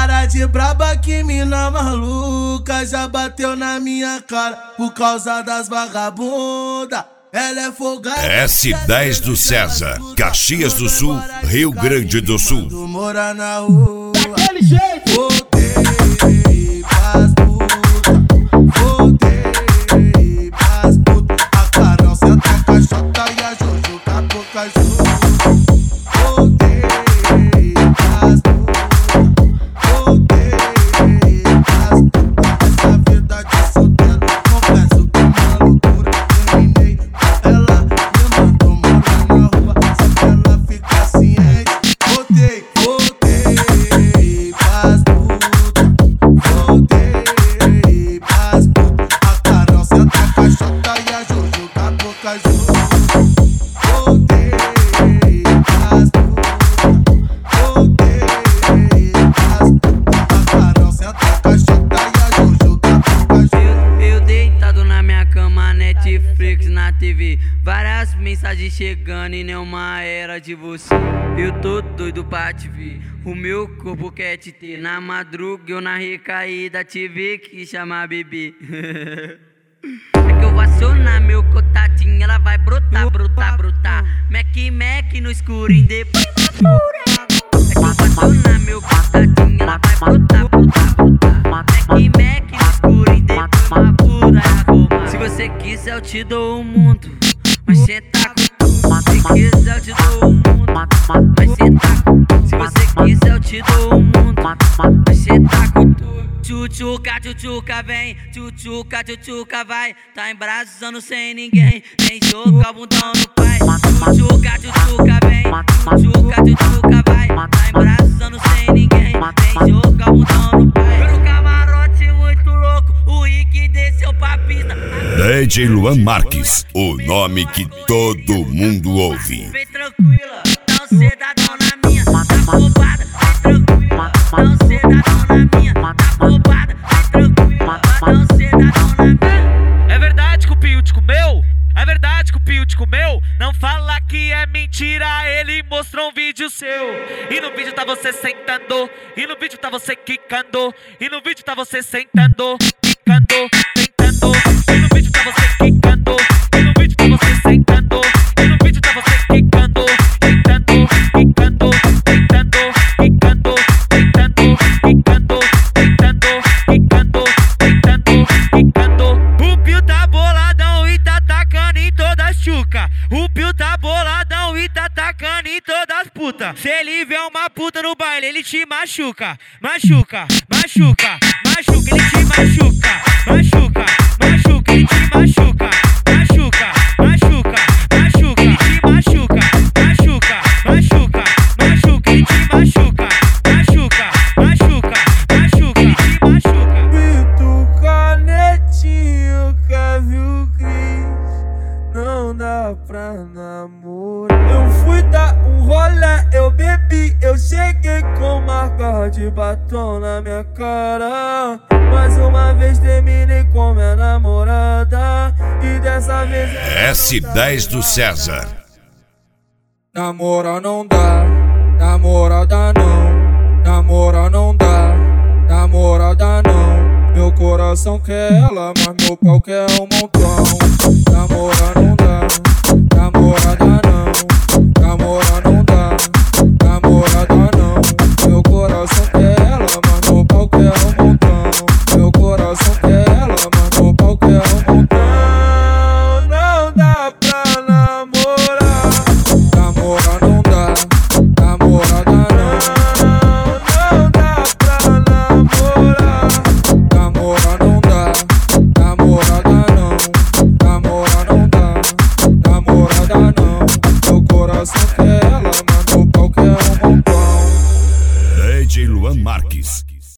Cara de braba, que mina maluca, já bateu na minha cara por causa das vagabunda. Ela é folgada. S10 do César, Caxias do Sul, Rio Grande do Sul. Mora na rua. Daquele jeito. Voltei pras putas, voltei pras putas. A Carol senta a caixota e a Jojo com a boca junto. Voltei pras putas, voltei pras putas. Essa vida de solteiro, confesso que é uma loucura. Terminei, ela me mandou morar na rua, só que ela fica ciente. Voltei pras putas, voltei pras putas. A Carol senta a caixota e a Jojo com a boca junto. Voltei pras putas, voltei pras putas. A Carol senta a caixota e a Jojo com a boca junto. Eu deitado na minha cama, Netflix na TV, várias mensagens chegando e nenhuma era de você. Eu tô doido pra te ver, o meu corpo quer te ter. Na madruga eu na recaída tive que chamar bebê. É que eu vou acionar meu contatinho, ela vai brotar, brotar, brotar. Mac no escuro, em depois é que eu vou acionar meu contatinho, ela vai brotar, brotar, brotar. Mac no escuro, em depois uma pura. Se você quiser eu te dou o mundo, mas cê tá com tudo. Se quiser eu te dou o mundo, mas cê tá com tudo. Se você quiser eu te dou o mundo, mas cê tá com tudo. Tchutchuca, tchutchuca vem, tchutchuca, tchutchuca vai. Tá embraçando sem ninguém, vem jogar bundão no pai. Tchutchuca, tchutchuca vem, tchutchuca, tchutchuca vai. Tá embraçando sem ninguém, vem jogar bundão no pai. Pelo camarote muito louco, o Rick desceu pra pista. DJ Luan Marques, o nome que todo mundo ouve. Vem tranquila, não cê dá dó na minha, tá roubada. Vem tranquila, não cê dá dó na minha, tá roubada. Vem tranquila, não cê dá dó na minha. É verdade que o Pio te comeu? É verdade que o Pio te comeu? Não fala que é mentira, ele mostrou um vídeo seu. E no vídeo tá você sentando, e no vídeo tá você quicando, e no vídeo tá você sentando, quicando, sentando. E no vídeo tá você quicando, e no vídeo tá você sentando, e no vídeo tá você quicando, sentando, quicando, sentando, quicando, sentando, quicando, sentando, quicando, sentando, quicando. O Pio tá boladão e tá tacando em todas as chuca. O Pio tá boladão e tá tacando em todas as puta. Se ele vê uma puta no baile, ele te machuca, machuca, machuca, machuca, ele te machuca, machuca, machuca, ele te machuca, machuca, machuca, machuca, ele te machuca, machuca, machuca, machuca, ele te machuca, machuca, machuca, machuca, ele te machuca. Pito Canetinho, Kevin Cris, não dá pra namorar. Eu fui dar um rolê, eu bebi, eu cheguei com marca de batom na minha cara. Mais uma vez terminei com minha namorada, e dessa vez S10 do César. namora não dá, namorada não, namora não dá, namorada não. Meu coração quer ela, mas meu pau quer um montão. Namora não dá, namorada não, namora não